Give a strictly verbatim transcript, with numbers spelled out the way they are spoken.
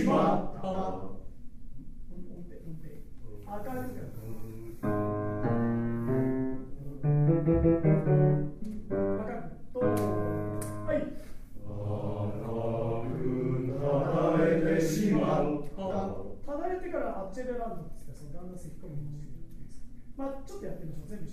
まった。 音程、音程。明るく。明るく。どうぞ。はい。 ただれてしまった。 ただれてからアッチェベランドですか、その旦那席込みにしてるんです。まあちょっとやってみましょう。全部